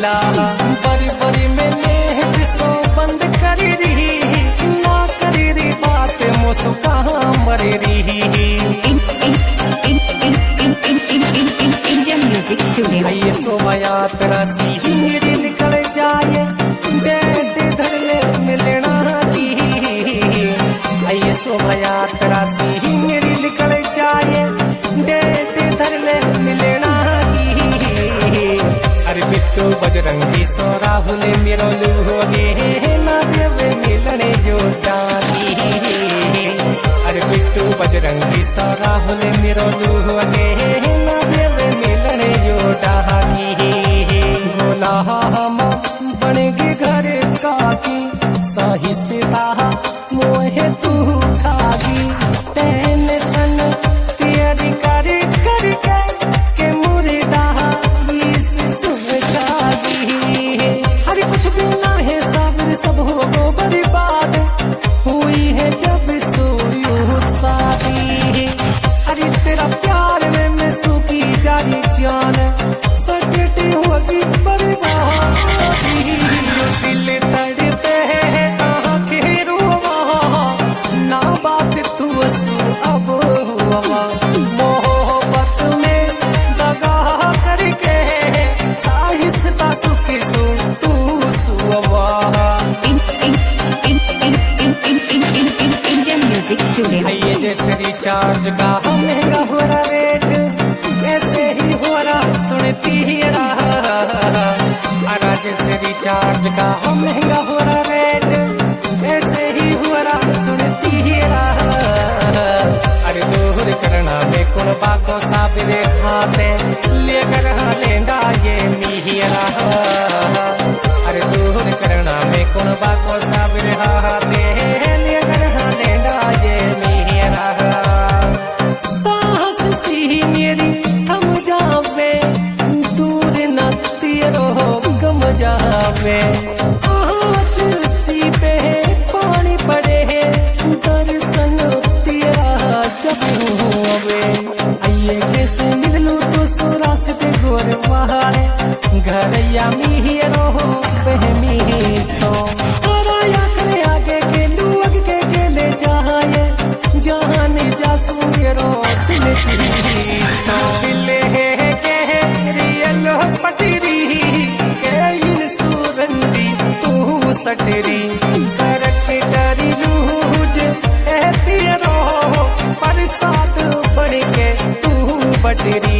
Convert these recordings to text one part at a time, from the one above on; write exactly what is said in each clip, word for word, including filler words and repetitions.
ला बड़ी बड़ी मैंने किसो बंद करी रही ना करी रही बात मुस्का मरी रही इंडियन म्यूजिक स्टूडियो। ये सोमाया तेरा सी मेरी निकल जाए डेट धरने मिलना दी ये सोमाया तेरा सी मेरी निकल जाए डेट धरने मिलना दी अरे बिट्टू बजरंगी सो राहुल मेरो लूहोगे ना देवे मिलने जो जाती अरे बिट्टू बजरंगी सो राहुल मेरो लूहोगे ना देवे मिलने जो डाकी बोला हम बनेगी घर काकी सही सीधा मोहे तू खागी टेंशन तेरी कर कर के के मुर्दा इस सुबह जागी अरे कुछ भी ना है साबिर सब हो गो बर्बाद हुई है जब सोयू शादी अरे तेरा प्यार में मैं सूखी जारी जान सटती होगी बर्बाद दिल तड़पे है आखिर ना बात तू असू अब हुआ मोहब्बत में दगा करके साहिस्ता सुखी सु तू सुवा इंडियन म्यूजिक स्टूडियो। ये जैसे रिचार्ज का महंगा हो रहा रेट ऐसे ही हो रहा सुनती ही रहा जैसे रिचार्ज का महंगा हो रहा रेट ऐसे ही हो रहा सुनती ही रहा अरे दूर करना में कुण बाको साबिरे खाते लेकर लेंदा ये मिहिरा अरे दूर करना में कुण बाको साबिरे खाते लेकर लेंदा ये मिहिरा साहस सी मेरी थम जावे दूर न तेरो गम जावे आज सी पे पानी पड़े दर्शन तेरा जब होवे आइए कैसे मिलूं तो सुरा से ते गोर वहारे घर या मिहिरो बहमी सो कराया करे आगे के लुग के के ले जाए जहां ने जा सुरो दिल जी सो दिले के रियल पटरी के इन सुरंडी तू सटरी करक डरी लूज ए तेरो पर साथ बढ़ के तू बटरी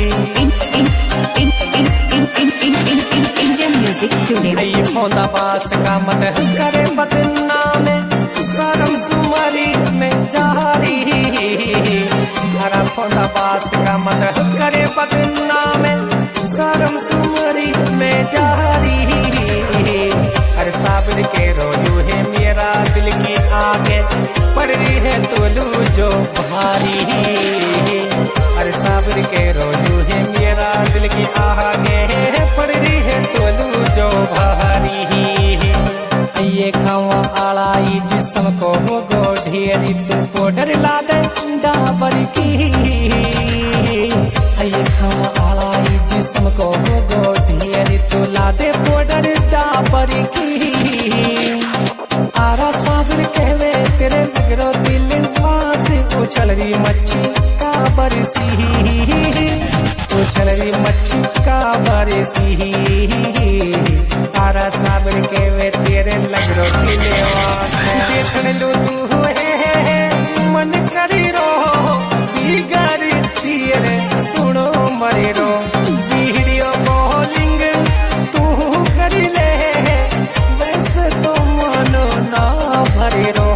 इंडियन म्यूजिक स्टूडियो। ये पौधा बास का मत करे बदनाम शर्म सुमारी में जारी हरा पौधा बास का मत करे बदनाम शर्म सुमारी में जारी अरे साबिर के रोलू है मेरा दिल की आगे पड़ रही है तोलू जो भारी अरे साबिर के रोलू है मेरा दिल की आगे पड़ रही है तोलू जो भारी ये खावा आलाई जिसम को हो गो ढेरी तू पोडर ला दे डाबर की ये खावा आलाई जिसम को हो गो ढेरी तू ला दे पोडर डाबर की आरा साबिर कहवे तेरे लगरो दिल फांस उछल रही मच्छी का बरसी उछल रही मच्छी का बरसी आरा साबिर कहवे तेरे लगरो दिल फांस देखन लो तू है मन करी रो बिगाड़ी तेरे सुनो मरे रो वीडियो कॉलिंग तू करी ले वैसे तो मानो ना भरे रो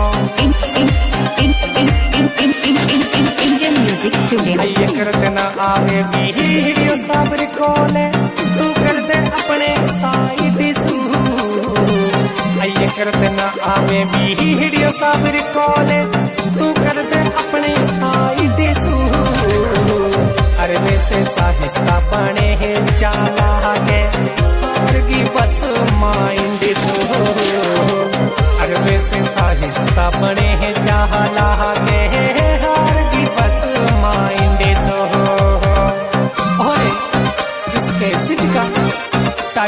इंडियन म्यूजिक स्टूडियो। ये करते ना आवे वीडियो साबिर कॉले तू कर दे अपने साइड सू ये करते ना आवे वीडियो साबिर कॉले तू कर दे अपने साइड सू अरे वैसे साहिस्ता बने है चाला के और की बस माइंड सू अरे वैसे साहिस्ता बने है चाला के हार की बस माइंड सो और इसके सिट का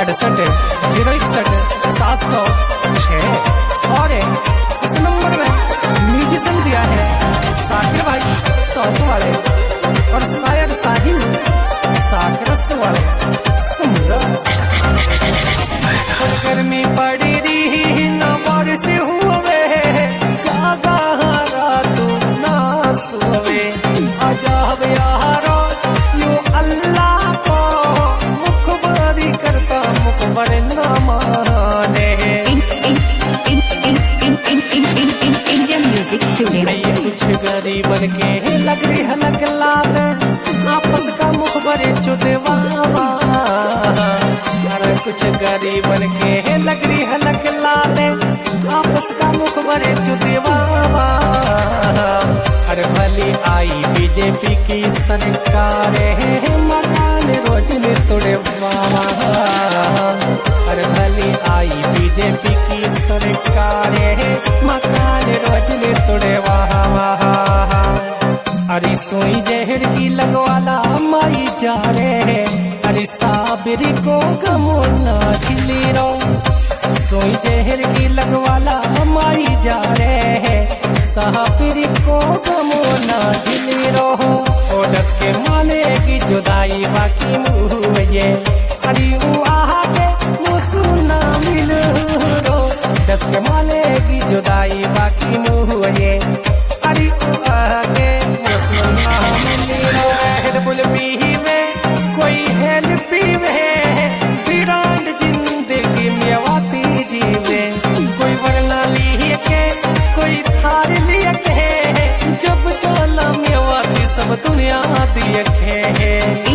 अड़सठ जीरो इकसठ सात सौ छः और इस नंबर में म्यूजिशियन दिया है साकिर भाई सौत वाले और शायर साहिल साकरस वाले सुंदर। गर्मी पड़ी रही न बारिश हुए जागा रात ना सोवे अजाब यारो यो अल्लाह को मुखबरी करता मुखबर न माने। ये कुछ गरीबन के लग रही हलक लाद आपस का मुखबरे चुदवावा। अरे कुछ गरीबन के लग रही हलक लादे आपस का मुखबरे चुदवावा। अरे भली आई बीजेपी की सरकार मकान रोज ने तोड़े बाबा। अरे भली आई बीजेपी की सरकार मकान रोज ने तोड़े वाह। अरे सोई जहर की लगवाला माई जा रे अरे साबिरी को गमोना झिली रो। सोई जहर की लगवाला माई जा रे साबिरी को गमोना झिली रो। ओ दस के माने की जुदाई बाकी मुँह ये अरे वो आगे मुसुना मिल रो। दस के माने की जुदाई बाकी मुँह ये अरे वो आगे मुसुना मिल रो। हेल्पफुल पी में कोई हेल्प में विराट जिंदगी में वाती जीवे। कोई वरना लिए के कोई थार लिए के जब चला मेवाती सब दुनिया दिए थे।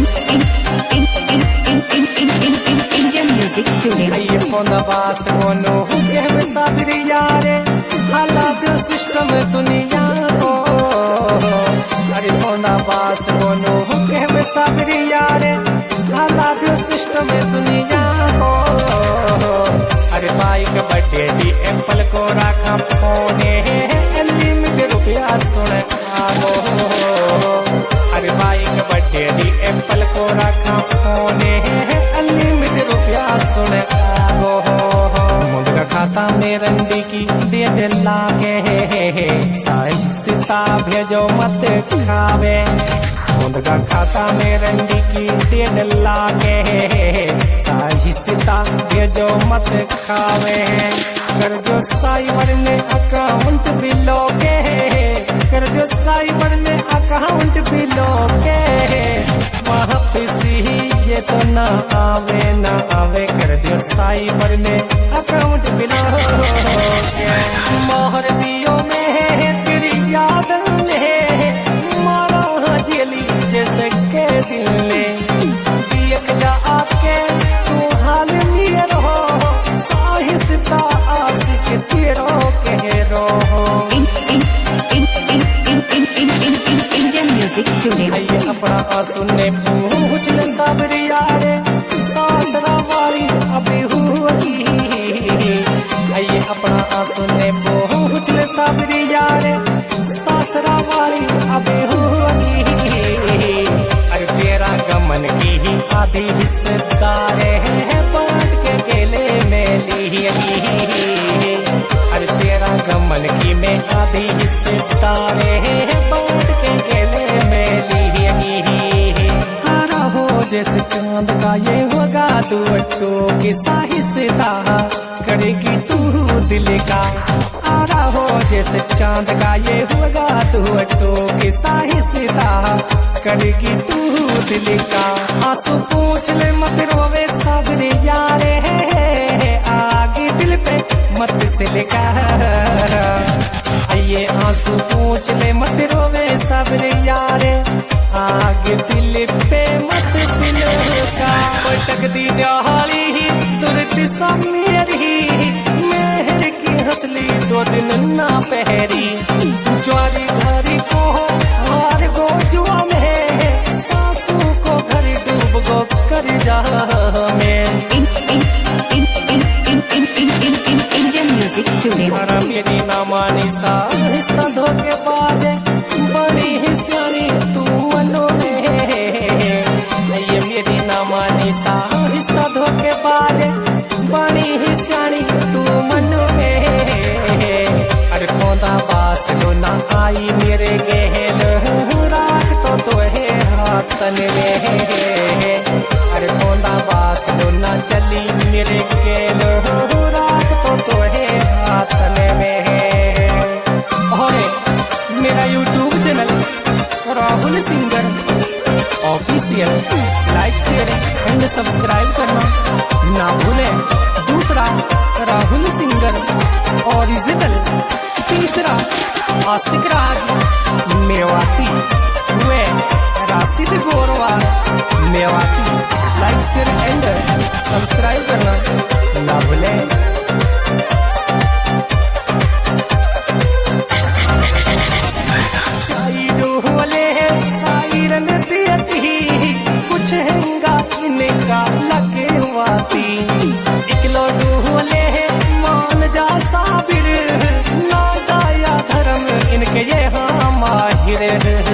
ये फोन बास गोनो ये साबिरी यारे हालात सिस्टम दुनिया को। अरे फोन बास गोनो ये साबिरी यारे हालात सिस्टम दुनिया को। अरे बाइक बर्थडे डी एप्पल को रखा फोने अनलिमिटेड रुपया सुन आवो। अरे बाइक बर्थडे डी एप्पल को रखा फोने अनलिमिटेड रुपया सुन आवो। मुंडका खाता में रंडी की डेढ़ लागे साइसिता भेजो मत खावे। मुंडका खाता में रंडी की डेढ़ लागे साइसिता भेजो मत खावे। कर जो साइबर में अकाउंट भी लोगे कर जो साइबर में अकाउंट भी लोगे वापस ही ये तो ना आवे ना आवे। कर जो साइबर में अकाउंट भी लोगे मोहर दियो में तेरी याद ले मारा जेली जैसे के दिल ले दियक जा आके तू हाल में रहो साहिस्ता आशिक तेरो के रो। ये अपना सुनने पूछ ले साबरी यारे सासरा वाली अभी हुई। ये अपना सुनने पूछ ले साबरी यारे सासरा वाली अभी हुई। अरे तेरा गमन की ही आधी हिस्सेदार है बांट के गेले में ली। अरे तेरा गमन की में आधी हिस्सेदार है बांट के गेले में ली। हारा हो जैसे चांद का ये होगा दुअट्टो के साहिस्ता करेगी तू दिल का। आरा हो जैसे चांद का ये होगा दुअट्टो के साहिस्ता करेगी तू दिल का। आंसू पूछ ले मत रोवे साबरे यारे आगे दिल पे मत से लिखा। ये आंसू पूछ ले मत रोवे साबरे यारे आगे दिल पे मत से लिखा। पटक दी दिहाड़ी ही तुरंत सामने मेहर की हंसली दो दिन ना पहरी। ज्वारी घरी को हार गो जुआ में सासू को घर डूब गो कर जा में। मेरी ना मानी साहिस्ता धोखे बाजे बड़ी ही सियानी तू मनो में। ये मेरी ना मानी साहिस्ता धोखे बाजे तन में अरे खोंदा बास ना चली मेरे के रात तो तो है तन में। और मेरा YouTube channel Rahul singer official like share and subscribe करना ना भूलें। दूसरा राहुल सिंगर ओरिजिनल। तीसरा आशिक राज मेवाती वे Rashid Gorwa Mewati. Like share and subscribe करना ना भूलें। साई डोले साई रंग दियती कुछ हैंगा इनका लगे वाती। इकलो डोले मान जा साबिर ना गाया धर्म इनके ये हाँ माहिर।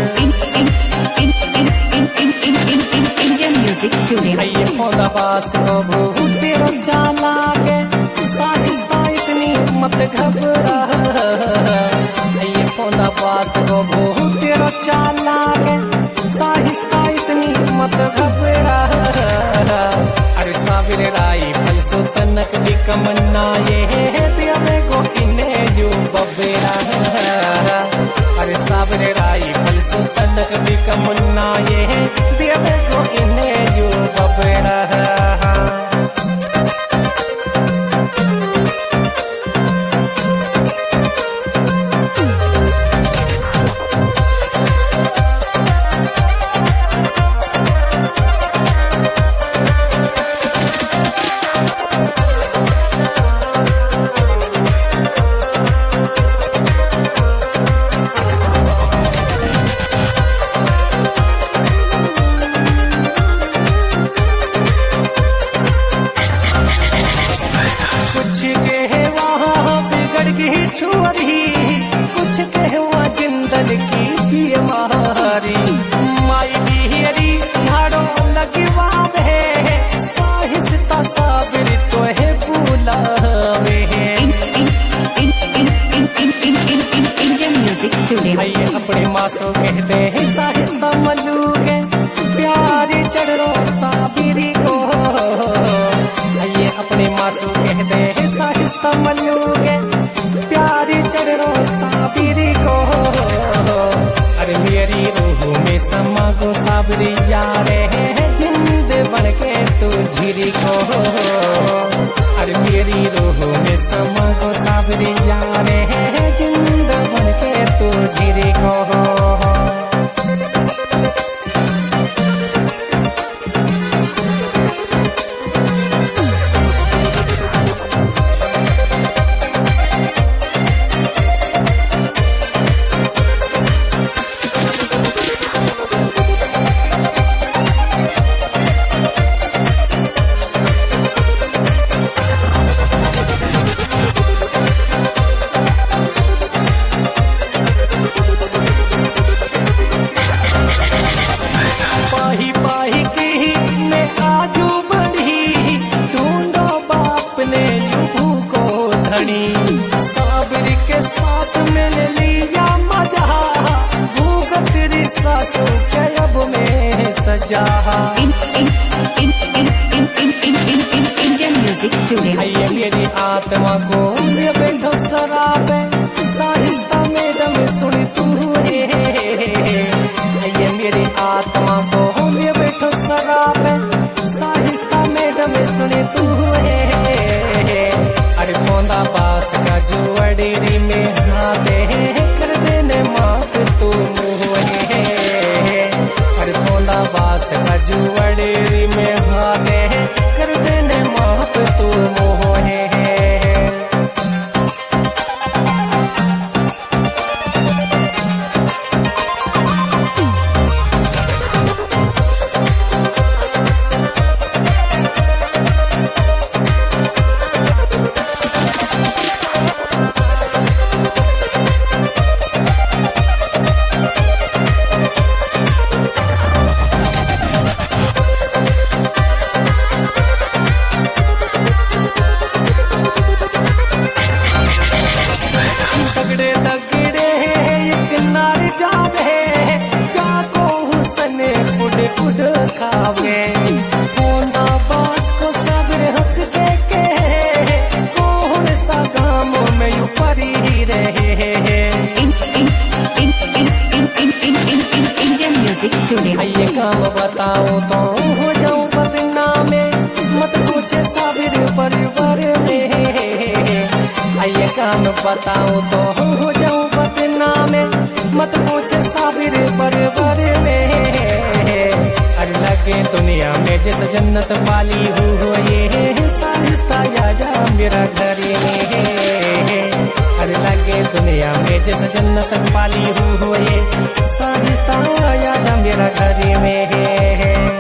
Indian music studio. ये पौधा बास को भूते रचा लागे साहिस्ता इतनी मत घबरा। ये पौधा बास को भूते रचा लागे साहिस्ता इतनी मत घबरा। अरे साबिर राई फल सो तनक दी कमन्ना ये दिया में को इन्हें यू बबेरा। अरे साबिर राई फल सो तनक दी कमन्ना ये दिया में को इन्हें यू बबेरा। कुछ के वहाँ बिगड़ गई छुअरी कुछ के वहाँ जिंदल की बीमारी। माई बिहरी झाड़ो लगवा है साहिस्ता साबिर तो है बुलावे। Indian music studio. ये अपने मासो कहते हैं साहिस्ता मलूके प्यारी चढ़ो साबिरी को। ये अपने मासू कहते हैं साहिस्ता मलूके प्यारी चढ़ो साबिरी को। अरे मेरी रूह में समा को साबरी यारे है जिंद बन के तू झिरी को। अरे मेरी रूह में समा को साबरी यारे है जिंद बन के तू झिरी को। पाही पाही की ने आजू बढ़ी ढूंढो बाप ने यूं को धनी। साबिर के साथ मिल लिया मजा भूगत री सासू के अब में सजा। Indian music studio. ये मेरी आत्मा को ये बैठो शराब साहिस्ता मैडम सुनी तू है। ये मेरी आत्मा को ये बैठो शराब साहिस्ता मैडम सुनी तू है। अरे पौधा बास का जो अडेरी में हाथे कर देने मात तू है। अरे पौधा बास का जो अडेरी में हाथे कर देने मात तू मोह है। उड़ खावे होंडा बास को साबिर हंस के के कौन सा गाम में यू परी रहे In, in, in, in, in, in, in, in, in Indian Music Studio. ये काम बताओ तो हो जाऊं बदनामे मत पूछे साबिर परिवार में ये काम बताओ तो हो जाऊं बदनामे मत पूछे साबिर परिवार में अरे लगे दुनिया में जैसे जन्नत वाली हो ये साजिस्ता या जा मेरा घर में अरे लगे दुनिया में जैसे जन्नत वाली हो ये साजिस्ता या जा मेरा घर में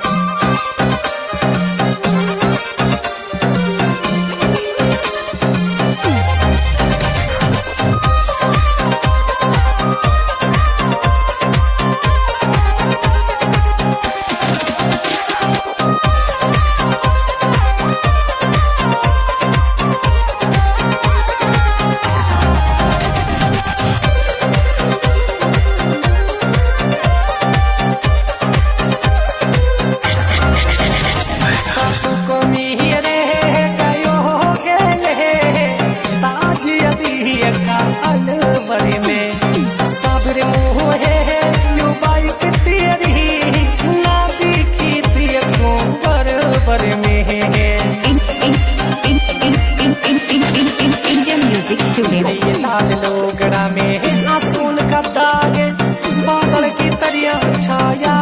अलवरे में साबिर मुँह है यू बाइक तेरी ना दिखी दिया को बरबर में है In, in, in, in, in, in, in, in, in Indian Music Studio. ये लाल लोगड़ा में आसून का दाग बादल की तरिया छाया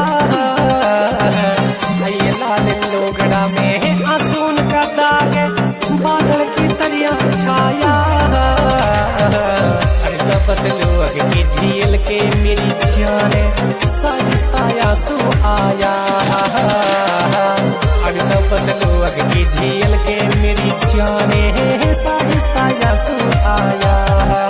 ये लाल लोगड़ा में आसून का दाग बादल की तरिया छाया बस लोग की झील के मेरी जान साजिस्ता यासू आया अरे तो बस लोग की झील के मेरी जान साजिस्ता यासू आया